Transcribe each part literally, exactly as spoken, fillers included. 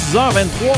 six heures vingt-trois.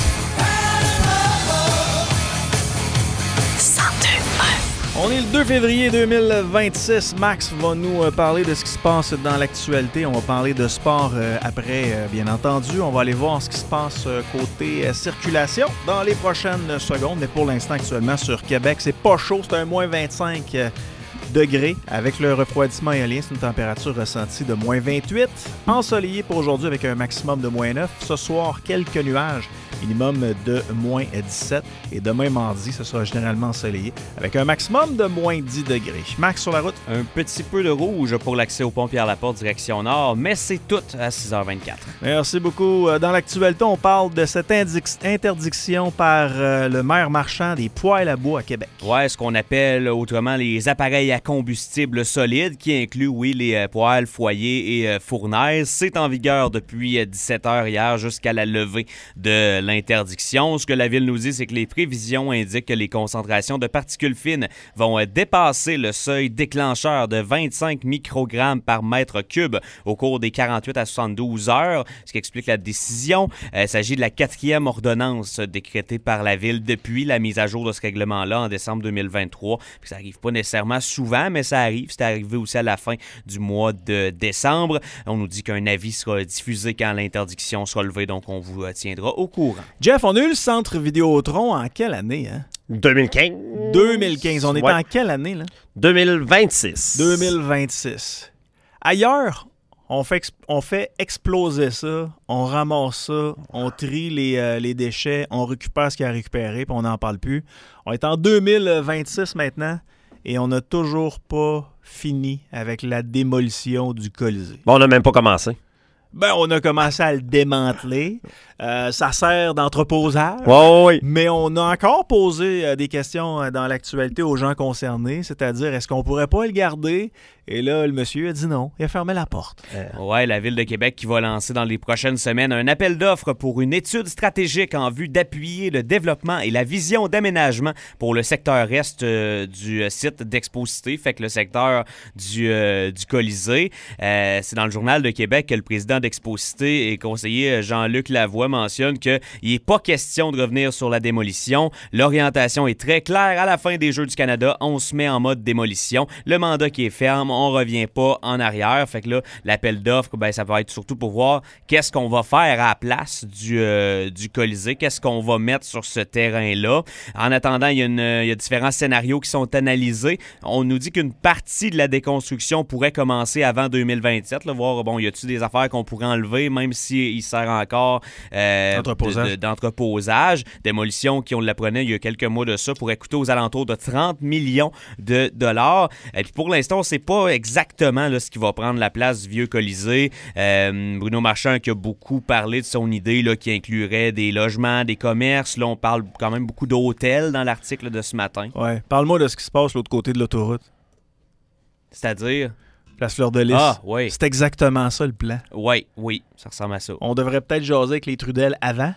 On est le deux février deux mille vingt-six. Max va nous parler de ce qui se passe dans l'actualité. On va parler de sport euh, après, euh, bien entendu. On va aller voir ce qui se passe euh, côté euh, circulation dans les prochaines secondes. Mais pour l'instant, actuellement, sur Québec, c'est pas chaud. C'est un moins vingt-cinq euh, degrés. Avec le refroidissement éolien, c'est une température ressentie de moins vingt-huit. Ensoleillé pour aujourd'hui avec un maximum de moins neuf. Ce soir, quelques nuages. Minimum de moins dix-sept. Et demain, mardi, ce sera généralement ensoleillé avec un maximum de moins dix degrés. Max sur la route. Un petit peu de rouge pour l'accès au pont Pierre-Laporte, direction nord, mais c'est tout à six heures vingt-quatre. Merci beaucoup. Dans l'actualité, on parle de cette indic- interdiction par euh, le maire marchand des poêles à bois à Québec. Ouais, ce qu'on appelle autrement les appareils à combustible solide, qui inclut, oui, les euh, poêles, foyers et euh, fournaises. C'est en vigueur depuis euh, dix-sept heures hier jusqu'à la levée de l'interdiction. Ce que la Ville nous dit, c'est que les prévisions indiquent que les concentrations de particules fines vont dépasser le seuil déclencheur de vingt-cinq microgrammes par mètre cube au cours des quarante-huit à soixante-douze heures, ce qui explique la décision. Il s'agit de la quatrième ordonnance décrétée par la Ville depuis la mise à jour de ce règlement-là en décembre deux mille vingt-trois. Puis ça n'arrive pas nécessairement souvent, mais ça arrive. C'est arrivé aussi à la fin du mois de décembre. On nous dit qu'un avis sera diffusé quand l'interdiction sera levée, donc on vous tiendra au courant. Jeff, on a eu le centre Vidéotron en quelle année, hein? deux mille quinze. deux mille quinze. On est ouais. en quelle année, là? deux mille vingt-six. deux mille vingt-six. Ailleurs, on fait, exp- on fait exploser ça, on ramasse ça, on trie les, euh, les déchets, on récupère ce qu'il y a à récupérer, puis on n'en parle plus. On est en deux mille vingt-six maintenant, et on n'a toujours pas fini avec la démolition du Colisée. Bon, on n'a même pas commencé. Ben, on a commencé à le démanteler. Euh, ça sert d'entreposage. Oui, oui. Mais on a encore posé euh, des questions euh, dans l'actualité aux gens concernés, c'est-à-dire, est-ce qu'on pourrait pas le garder? Et là, le monsieur a dit non. Il a fermé la porte. Euh... Ouais, la Ville de Québec qui va lancer dans les prochaines semaines un appel d'offres pour une étude stratégique en vue d'appuyer le développement et la vision d'aménagement pour le secteur est euh, du site d'Exposité, fait que le secteur du, euh, du Colisée. Euh, c'est dans le Journal de Québec que le président d'Exposité et conseiller Jean-Luc Lavoie mentionne qu'il n'est pas question de revenir sur la démolition. L'orientation est très claire. À la fin des Jeux du Canada, on se met en mode démolition. Le mandat qui est ferme, on revient pas en arrière. Fait que là, l'appel d'offres, ben, ça va être surtout pour voir qu'est-ce qu'on va faire à la place du, euh, du Colisée, qu'est-ce qu'on va mettre sur ce terrain-là. En attendant, il y a, une, il y a différents scénarios qui sont analysés. On nous dit qu'une partie de la déconstruction pourrait commencer avant deux mille vingt-sept. Là, voir, bon, y a-t-il des affaires qu'on pourrait enlever, même s'il sert encore euh, d'entreposage. De, de, d'entreposage. Démolition qui, on l'apprenait il y a quelques mois de ça, pourrait coûter aux alentours de trente millions de dollars. Et puis pour l'instant, on ne sait pas exactement là, ce qui va prendre la place du vieux Colisée. Euh, Bruno Marchand qui a beaucoup parlé de son idée là, qui inclurait des logements, des commerces. Là, on parle quand même beaucoup d'hôtels dans l'article de ce matin. Ouais. Parle-moi de ce qui se passe de l'autre côté de l'autoroute. C'est-à-dire... Place Fleur-de-Lys. Ah, oui. C'est exactement ça, le plan. Oui, oui, ça ressemble à ça. On devrait peut-être jaser avec les Trudel avant.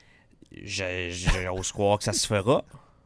Je, j'ose croire que ça se fera.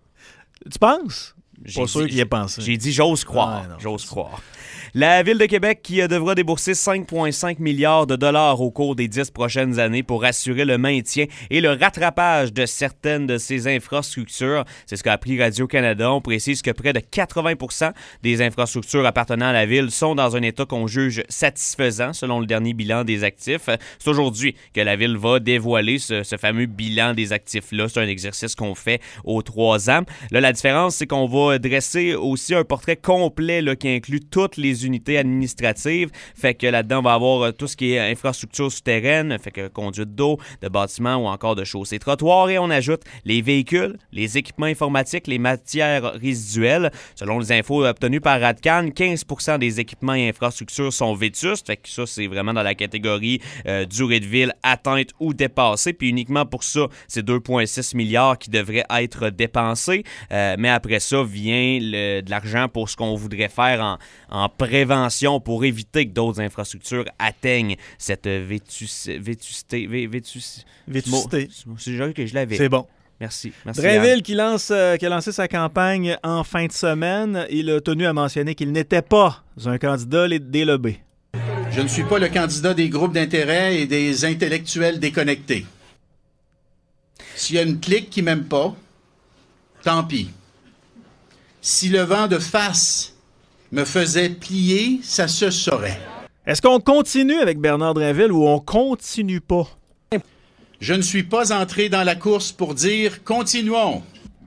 Tu penses? J'ai Pas dit, sûr qu'il y ait pensé. J'ai dit j'ose croire. Ah, non, j'ose croire. La Ville de Québec qui devra débourser cinq virgule cinq milliards de dollars au cours des dix prochaines années pour assurer le maintien et le rattrapage de certaines de ses infrastructures. C'est ce qu'a appris Radio-Canada. On précise que près de quatre-vingts pour cent des infrastructures appartenant à la Ville sont dans un état qu'on juge satisfaisant selon le dernier bilan des actifs. C'est aujourd'hui que la Ville va dévoiler ce, ce fameux bilan des actifs-là. C'est un exercice qu'on fait aux trois ans. Là, la différence, c'est qu'on va dresser aussi un portrait complet là, qui inclut toutes les unités administratives. Fait que là-dedans, on va avoir tout ce qui est infrastructure souterraine, fait que conduite d'eau, de bâtiments ou encore de chaussées trottoirs. Et on ajoute les véhicules, les équipements informatiques, les matières résiduelles. Selon les infos obtenues par Radcan, quinze pour cent des équipements et infrastructures sont vétustes. Fait que ça, c'est vraiment dans la catégorie euh, durée de ville atteinte ou dépassée. Puis uniquement pour ça, c'est deux virgule six milliards qui devraient être dépensés. Euh, mais après ça, vient le, de l'argent pour ce qu'on voudrait faire en, en prévention pour éviter que d'autres infrastructures atteignent cette vétus, vétusté. Vé, vétus, Vétusté. C'est déjà que je l'avais. C'est bon. Merci. Merci Drainville qui, lance, euh, qui a lancé sa campagne en fin de semaine. Il a tenu à mentionner qu'il n'était pas un candidat des lobbies. Je ne suis pas le candidat des groupes d'intérêt et des intellectuels déconnectés. S'il y a une clique qui m'aime pas, tant pis. Si le vent de face me faisait plier, ça se saurait. Est-ce qu'on continue avec Bernard Drinville ou on continue pas? Je ne suis pas entré dans la course pour dire « Continuons ».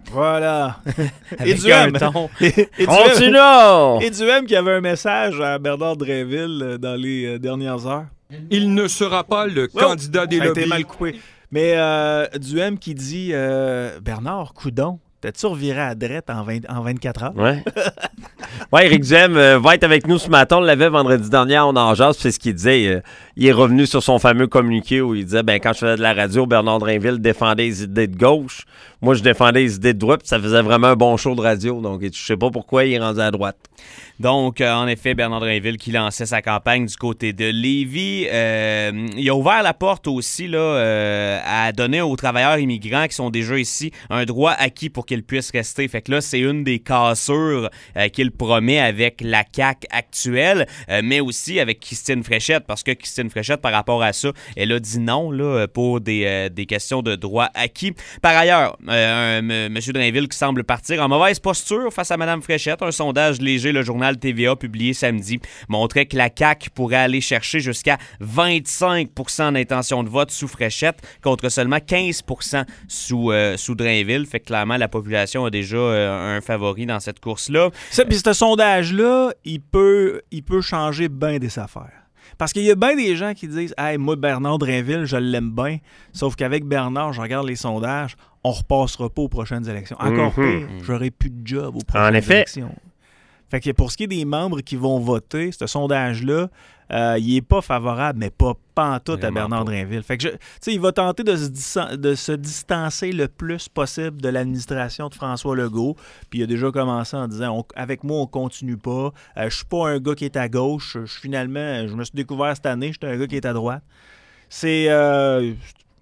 Voilà. Avec et un Duhem. ton. Et, et Continuons! Et Duhem qui avait un message à Bernard Drinville dans les euh, dernières heures. Il ne sera pas le Oh, candidat des ça a été lobbies. mal coupé. Mais euh, Duhem qui dit euh, Bernard, coudon, t'as-tu reviré à drette en, vingt, en vingt-quatre heures? Ouais. Ouais, Éric Duhem euh, va être avec nous ce matin. On l'avait vendredi dernier, on en jase, c'est ce qu'il disait. Euh, il est revenu sur son fameux communiqué où il disait ben quand je faisais de la radio, Bernard Drinville défendait les idées de gauche. Moi, je défendais les idées de droite, puis ça faisait vraiment un bon show de radio. Donc, je sais pas pourquoi il est rendu à droite. Donc, euh, en effet, Bernard Drinville qui lançait sa campagne du côté de Lévis. Euh, il a ouvert la porte aussi là, euh, à donner aux travailleurs immigrants qui sont déjà ici un droit acquis pour qu'ils puissent rester. Fait que là, c'est une des cassures euh, qu'il promet avec la C A Q actuelle, euh, mais aussi avec Christine Fréchette, parce que Christine Fréchette, par rapport à ça, elle a dit non là, pour des, euh, des questions de droit acquis. Par ailleurs, euh, un, M. Drinville qui semble partir en mauvaise posture face à Mme Fréchette. Un sondage léger, le journal T V A publié samedi, montrait que la C A Q pourrait aller chercher jusqu'à vingt-cinq pour cent d'intention de vote sous Fréchette contre seulement quinze pour cent sous, euh, sous Drainville. Fait que clairement, la population a déjà euh, un favori dans cette course-là. Puis ce sondage-là, il peut, il peut changer bien des affaires. Parce qu'il y a bien des gens qui disent « Hey, moi, Bernard Drinville, je l'aime bien. » Sauf qu'avec Bernard, je regarde les sondages, on repassera pas aux prochaines élections. Encore Mm-hmm. pire, j'aurai plus de job aux prochaines En effet. élections. Fait que pour ce qui est des membres qui vont voter, ce sondage-là, euh, il n'est pas favorable, mais pas pantoute à Bernard Drinville. Fait que je, tu sais, il va tenter de se, dis- de se distancer le plus possible de l'administration de François Legault. Puis il a déjà commencé en disant on, avec moi, on continue pas. Euh, je suis pas un gars qui est à gauche. Je suis finalement, je me suis découvert cette année, je suis un gars qui est à droite. C'est. Euh,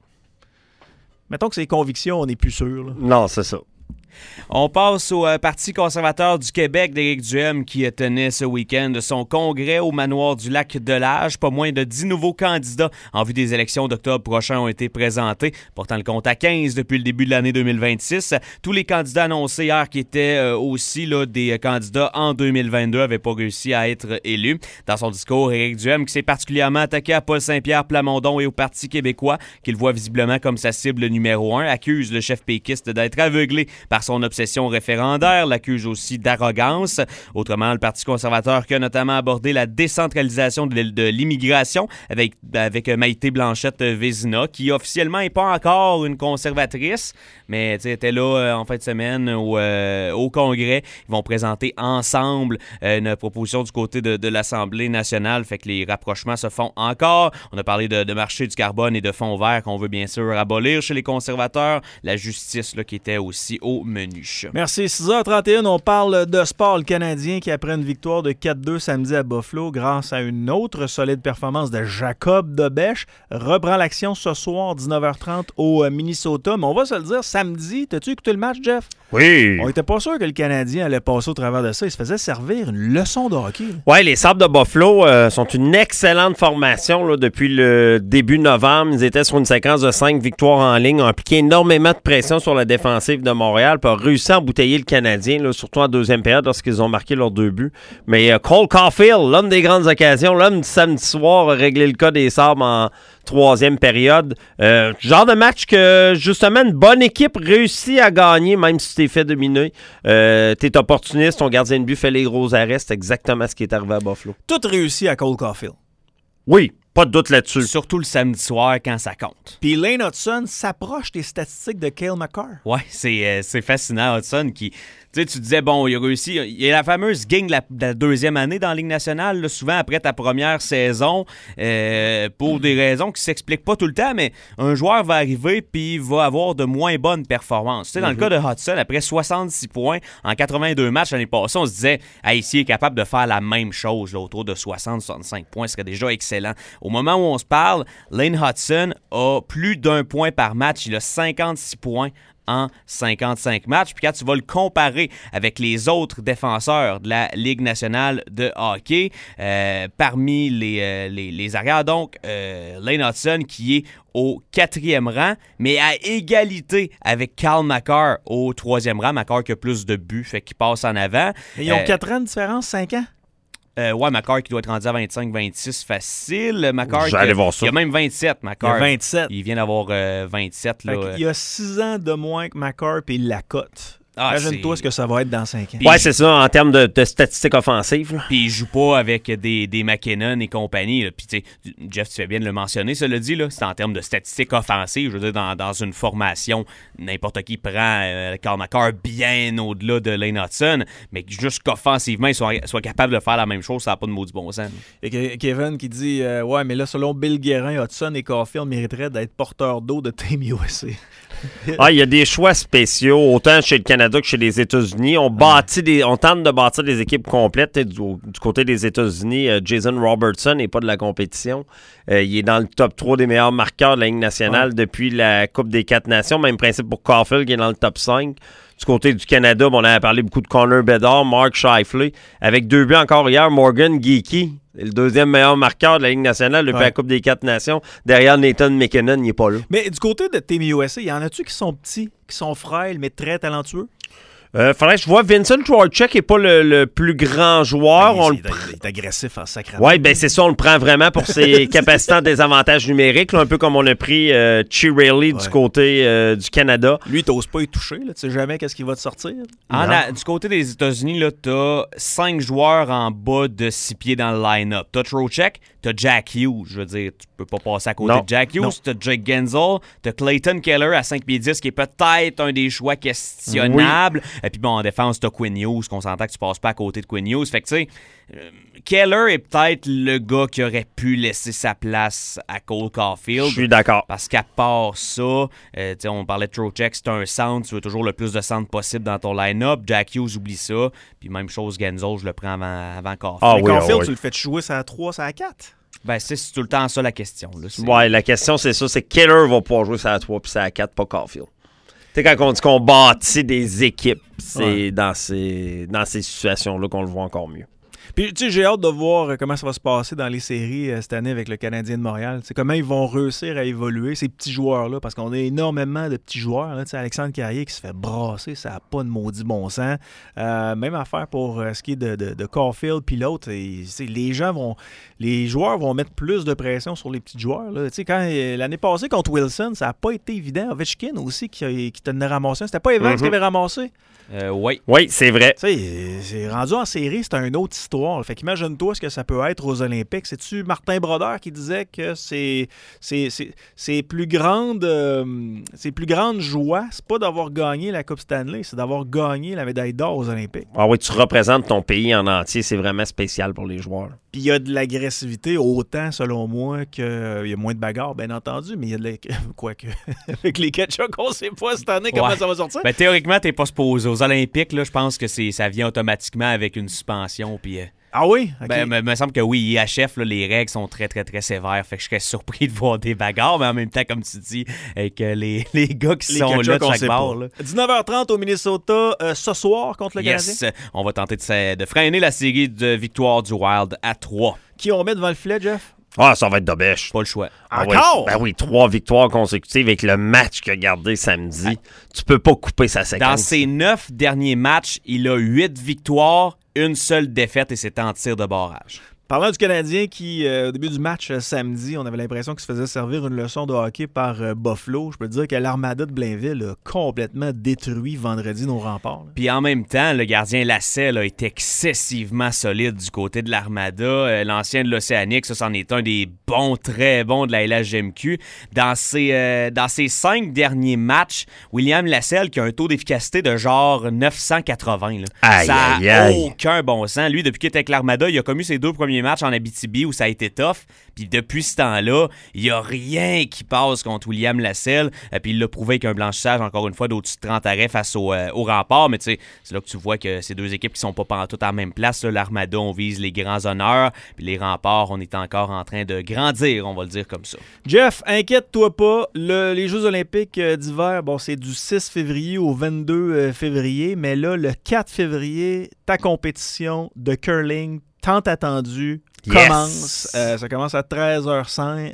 mettons que c'est convictions, on n'est plus sûr. Là. Non, c'est ça. On passe au euh, Parti conservateur du Québec d'Éric Duhem qui euh, tenait ce week-end son congrès au manoir du Lac-de-Lage. Pas moins de dix nouveaux candidats en vue des élections d'octobre prochain ont été présentés, portant le compte à quinze depuis le début de l'année deux mille vingt-six. Tous les candidats annoncés hier qui étaient euh, aussi là, des euh, candidats en deux mille vingt-deux n'avaient pas réussi à être élus. Dans son discours, Éric Duhem qui s'est particulièrement attaqué à Paul Saint-Pierre Plamondon et au Parti québécois, qu'il voit visiblement comme sa cible numéro un, accuse le chef péquiste d'être aveuglé par son obsession référendaire, l'accuse aussi d'arrogance. Autrement, le Parti conservateur qui a notamment abordé la décentralisation de, de l'immigration avec, avec Maïté Blanchette-Vézina, qui officiellement n'est pas encore une conservatrice, mais était là euh, en fin de semaine au, euh, au Congrès. Ils vont présenter ensemble euh, une proposition du côté de, de l'Assemblée nationale, fait que les rapprochements se font encore. On a parlé de, de marché du carbone et de fonds verts qu'on veut bien sûr abolir chez les conservateurs. La justice là, qui était aussi au menu. Merci. six heures trente et une, on parle de sport. Le Canadien qui, après une victoire de quatre deux samedi à Buffalo, grâce à une autre solide performance de Jacob Debesch, reprend l'action ce soir, dix-neuf heures trente, au Minnesota. Mais on va se le dire, samedi, t'as-tu écouté le match, Jeff? Oui. On était pas sûr que le Canadien allait passer au travers de ça. Il se faisait servir une leçon de hockey. Oui, les Sabres de Buffalo euh, sont une excellente formation là, depuis le début novembre. Ils étaient sur une séquence de cinq victoires en ligne, ont appliqué énormément de pression sur la défensive de Montréal, puis ont réussi à embouteiller le Canadien, là, surtout en deuxième période lorsqu'ils ont marqué leurs deux buts. Mais euh, Cole Caulfield, l'homme des grandes occasions, l'homme du samedi soir, a réglé le cas des Sabres en troisième période. Euh, genre de match que, justement, une bonne équipe réussit à gagner, même si tu t'es fait dominer. Euh, t'es opportuniste, ton gardien de but fait les gros arrêts. C'est exactement ce qui est arrivé à Buffalo. Tout réussi à Cole Caulfield. Oui, pas de doute là-dessus. Surtout le samedi soir quand ça compte. Puis Lane Hudson s'approche des statistiques de Cale Makar. Ouais, c'est, euh, c'est fascinant, Hudson, qui... Tu sais, tu disais, bon, il a réussi. Il y a la fameuse gang de la, de la deuxième année dans la Ligue nationale, là, souvent après ta première saison, euh, pour des raisons qui ne s'expliquent pas tout le temps, mais un joueur va arriver puis va avoir de moins bonnes performances. Tu sais, dans mm-hmm. le cas de Hudson, après soixante-six points en quatre-vingt-deux matchs l'année passée, on se disait, hey, s'il est capable de faire la même chose, là, autour de soixante à soixante-cinq points, ce serait déjà excellent. Au moment où on se parle, Lane Hudson a plus d'un point par match. Il a cinquante-six points en cinquante-cinq matchs. Puis quand tu vas le comparer avec les autres défenseurs de la Ligue nationale de hockey, euh, parmi les, euh, les, les arrières, donc, euh, Lane Hutson qui est au quatrième rang, mais à égalité avec Cal Makar au troisième rang. Makar qui a plus de buts, fait qu'il passe en avant. Et ils ont euh, quatre ans de différence, cinq ans? Euh, ouais, Makar qui doit être rendu à vingt-cinq vingt-six facile. Makar, J'allais voir ça. il y a même vingt-sept, Makar. Il y a vingt-sept. Il vient d'avoir euh, vingt-sept. Là, Il y a six ans de moins que Makar, puis il la cote. Ah, Imagine-toi c'est... ce que ça va être dans cinq ans. Puis Ouais, je- c'est ça, en termes de, de statistiques offensives. Là. Puis il joue pas avec des, des McKinnon et compagnie. Là. Puis tu sais, Jeff, tu fais bien de le mentionner, cela dit, là, c'est en termes de statistiques offensives. Je veux dire, dans, dans une formation, n'importe qui prend euh, Cal Makar bien au-delà de Lane Hutson, mais juste qu'offensivement, ils soient, soient capables de faire la même chose, ça n'a pas de maudit bon sens. Et que- Kevin qui dit euh, ouais, mais là, selon Bill Guérin, Hudson et Caulfield mériteraient d'être porteurs d'eau de Team U S A. Ah, il y a des choix spéciaux, autant chez le Canada que chez les États-Unis. On bâtit des, on tente de bâtir des équipes complètes. Du, du côté des États-Unis, euh, Jason Robertson n'est pas de la compétition. Euh, il est dans le top trois des meilleurs marqueurs de la Ligue nationale Ouais. depuis la Coupe des quatre nations. Même principe pour Caulfield qui est dans le top cinq. Du côté du Canada, bon, on a parlé beaucoup de Connor Bedard, Mark Scheifele. Avec deux buts encore hier, Morgan Geekie, le deuxième meilleur marqueur de la Ligue nationale depuis Ouais. la Coupe des quatre nations. Derrière Nathan McKinnon, il n'est pas là. Mais du côté de Team U S A, y en a-tu qui sont petits, qui sont frêles, mais très talentueux? Euh, faudrait que je vois Vincent Trocheck n'est pas le, le plus grand joueur. Ben, On il, le- est, il est agressif en sacrément. Oui, ben c'est ça, on le prend vraiment pour ses capacités en désavantage numérique, là, un peu comme on a pris euh, Chirelli Ouais. du côté euh, du Canada. Lui, t'oses pas y toucher, là. Tu sais jamais qu'est-ce qu'il va te sortir. En Non. a- du côté des États-Unis, là, t'as cinq joueurs en bas de six pieds dans le line-up. T'as Trocheck, t'as Jack Hughes. Je veux dire, tu peux pas passer à côté Non. de Jack Hughes. Non. T'as Jake Gensel, t'as Clayton Keller à cinq pieds dix, qui est peut-être un des choix questionnables. Et puis bon, en défense, t'as Quinn Hughes, qu'on s'entend que tu passes pas à côté de Quinn Hughes. Fait que tu sais, euh, Keller est peut-être le gars qui aurait pu laisser sa place à Cole Caulfield. Je suis d'accord. Parce qu'à part ça, euh, tu sais, on parlait de Trocheck, c'est un centre, tu veux toujours le plus de centres possible dans ton line-up. Jack Hughes, oublie ça. Puis même chose, Gensel, je le prends avant, avant Caulfield. Ah Mais oui, Caulfield, ah oui. tu le fais jouer ça à trois, ça à quatre. Ben, c'est c'est tout le temps ça la question. Là. C'est- Ouais, la question c'est ça, c'est Keller va pouvoir jouer ça à trois puis ça à quatre, pas Caulfield. Tu sais, quand on dit qu'on bâtit des équipes, c'est Ouais. dans ces, dans ces situations-là qu'on le voit encore mieux. Puis, tu sais, j'ai hâte de voir euh, comment ça va se passer dans les séries euh, cette année avec le Canadien de Montréal. C'est comment ils vont réussir à évoluer, ces petits joueurs-là, parce qu'on a énormément de petits joueurs. Là. Tu sais, Alexandre Carrier qui se fait brasser, ça n'a pas de maudit bon sens. Euh, même affaire pour euh, ce qui est de, de, de Caulfield puis l'autre. Et, tu sais, les gens vont, les joueurs vont mettre plus de pression sur les petits joueurs. Là. Tu sais, quand euh, l'année passée contre Wilson, ça n'a pas été évident. Ovechkin aussi qui, a- qui tenait ramassé. C'était pas Evans Mhm. qui avait ramassé. Euh, oui. Oui, c'est vrai. Tu sais, c'est rendu en série, c'est une autre histoire. Fait qu'imagine-toi ce que ça peut être aux Olympiques. C'est-tu Martin Brodeur qui disait que c'est c'est c'est c'est plus grande euh, c'est plus grande joie, c'est pas d'avoir gagné la Coupe Stanley, c'est d'avoir gagné la médaille d'or aux Olympiques. Ah oui, tu représentes ton pays en entier, c'est vraiment spécial pour les joueurs. Puis il y a de l'agressivité autant selon moi que il y a moins de bagarres bien entendu, mais il y a de la... quoique avec les ketchup on sait pas cette année comment Ouais. ça va sortir. Ben, théoriquement, t'es pas supposé. Aux Olympiques, là, je pense que c'est, ça vient automatiquement avec une suspension. Puis, euh, Ah oui, OK. ben, me, me semble que oui, I H F, là, les règles sont très, très, très sévères. Fait que je serais surpris de voir des bagarres, mais en même temps, comme tu dis, avec euh, les, les gars qui Les sont ketchup, là de on chaque sait bord. pas. Là. dix-neuf heures trente au Minnesota euh, ce soir contre le Canadien. Yes, on va tenter de, sa- de freiner la série de victoires du Wild à trois. Qui on met devant le filet, Jeff? Ah, ça va être de bêche. Pas le choix. Ah oui. Encore? Ben oui, trois victoires consécutives avec le match qu'il a gardé samedi. Tu peux pas couper sa séquence. Dans ses neuf derniers matchs, il a huit victoires, une seule défaite et c'est en tir de barrage. Parlant du Canadien qui, euh, au début du match euh, samedi, on avait l'impression qu'il se faisait servir une leçon de hockey par euh, Buffalo. Je peux te dire que l'Armada de Blainville a complètement détruit vendredi nos remparts. là. Puis en même temps, le gardien Lasselle est excessivement solide du côté de l'Armada. Euh, L'ancien de l'Océanique, ça, c'en est un des bons, très bons de la L H G M Q. Dans ses, euh, dans ses cinq derniers matchs, William Lasselle qui a un taux d'efficacité de genre neuf cent quatre-vingts. Là. Aïe, ça aïe, n'a aïe. aucun bon sens. Lui, depuis qu'il était avec l'Armada, il a commis ses deux premiers premiers matchs en Abitibi où ça a été tough. Puis depuis ce temps-là, il n'y a rien qui passe contre William Lasselle. Euh, puis il l'a prouvé avec un blanchissage, encore une fois, d'au-dessus de trente arrêts face au, euh, au Rempart. Mais tu sais, c'est là que tu vois que ces deux équipes qui sont pas pantoute à la même place. Là, l'Armada, on vise les grands honneurs. Puis les Remparts, on est encore en train de grandir, on va le dire comme ça. Jeff, inquiète-toi pas. Le, les Jeux olympiques d'hiver, bon, c'est du six février au vingt-deux février. Mais là, le quatre février, ta compétition de curling tant attendue commence. Yes. Euh, ça commence à treize heures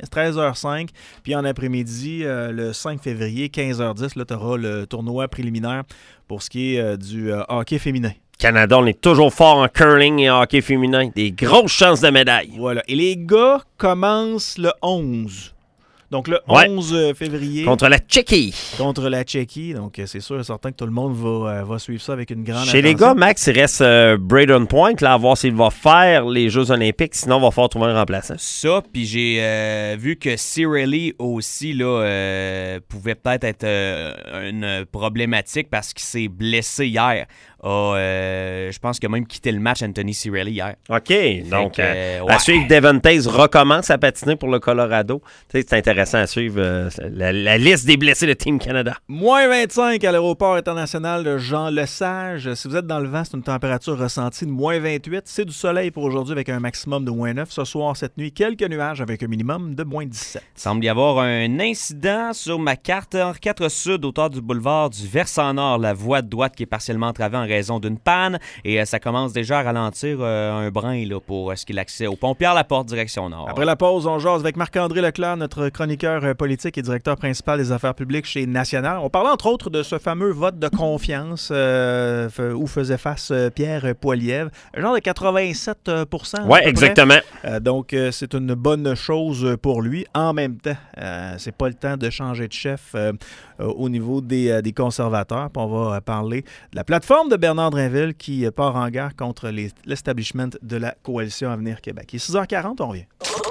cinq. Puis en après-midi, euh, le cinq février, quinze heures dix, là, tu auras le tournoi préliminaire pour ce qui est euh, du euh, hockey féminin. Canada, on est toujours fort en curling et en hockey féminin. Des grosses chances de médaille. Voilà. Et les gars commencent le onze. Donc le ouais. onze février. Contre la Tchéquie. Contre la Tchéquie. Donc c'est sûr et certain que tout le monde va, euh, va suivre ça avec une grande Chez attention. les gars, Max, il reste euh, Braden Point, là, à voir s'il va faire les Jeux olympiques. Sinon, il va falloir trouver un remplaçant. Ça, puis j'ai euh, vu que Cirelli aussi là, euh, pouvait peut-être être euh, une problématique parce qu'il s'est blessé hier. A, euh, je pense qu'il a même quitté le match, Anthony Cirelli, hier. OK. Donc, que, euh, ouais. à suivre, Devon Taze recommence à patiner pour le Colorado. Tu sais, c'est intéressant à suivre euh, la, la liste des blessés de Team Canada. Moins vingt-cinq à l'aéroport international de Jean-Lesage. Si vous êtes dans le vent, c'est une température ressentie de moins vingt-huit. C'est du soleil pour aujourd'hui avec un maximum de moins neuf. Ce soir, cette nuit, quelques nuages avec un minimum de moins dix-sept. Il semble y avoir un incident sur ma carte Henri quatre Sud, hauteur du boulevard du versant nord. La voie de droite qui est partiellement entravée en raison d'une panne et euh, ça commence déjà à ralentir euh, un brin là, pour euh, ce qui est l'accès au pont Pierre-Laporte, direction nord. Après la pause, on jase avec Marc-André Leclerc, notre chroniqueur euh, politique et directeur principal des affaires publiques chez National. On parlait entre autres de ce fameux vote de confiance euh, où faisait face euh, Pierre Poilievre, genre de quatre-vingt-sept pour cent. Oui, exactement. Euh, donc, euh, c'est une bonne chose pour lui. En même temps, euh, c'est pas le temps de changer de chef euh, euh, au niveau des, euh, des conservateurs. Puis on va euh, parler de la plateforme de Bernard Drinville qui part en guerre contre les, l'establishment de la Coalition Avenir Québec. Il est six heures quarante, on revient.